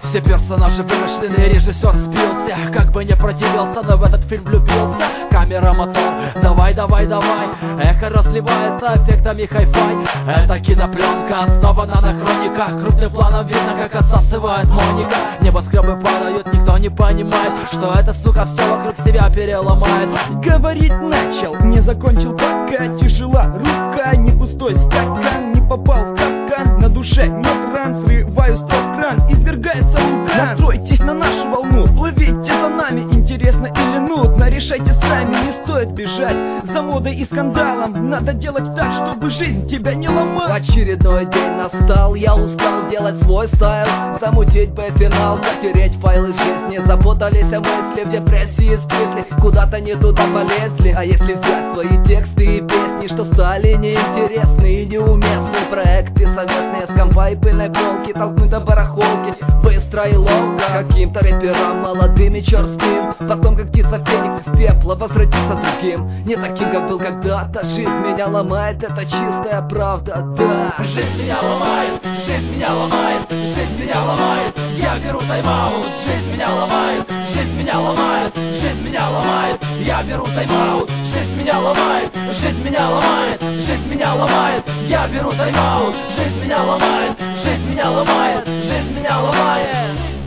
Все персонажи вымышленные, режиссер сбился. Как бы не противился, но в этот фильм влюбился. Камера, мотор, давай, давай, давай. Эхо разливается эффектами хай-фай. Это кинопленка, основана на хрониках. Крупным планом видно, как отсасывает Моника. Небоскребы падают, никто не понимает, что эта сука все вокруг себя переломает. Говорить начал, не закончил пока. Тяжела рука, не пустой стакан. Не попал в капкан, на душе нет ран. Срываю стоп-кран, извергается вулкан. Настройтесь на нашу волну, плывите за нами. Интересно или нудно, решайте сами. Не стоит бежать за модой и скандалом. Надо делать так, чтобы жизнь тебя не ломала. Очередной день настал, я устал делать свой стайл. Замутить бы финал, затереть файлы жизни. Запутались мысли, в депрессии спитли. Куда-то не туда полезли. А если взять свои тексты и песни, что стали неинтересны и неуместны. Проекты совместные с компа и пыльной полки. Толкнуть до барахолки, быстро и ловко. Каким-то рэперам молодым и черствым. Потом как птица феникс из пепла возродиться другим. Не таким, как был когда-то. Жизнь меня ломает, это чистая правда, да. Жизнь меня ломает, жизнь меня ломает, жизнь меня ломает. Я беру тайм-аут, жизнь меня ломает, жизнь меня ломает, жизнь меня ломает. Я беру тайм-аут, жизнь меня ломает, жизнь меня ломает, жизнь меня ломает. Я беру тайм-аут, жизнь меня ломает, жизнь меня ломает, жизнь меня ломает.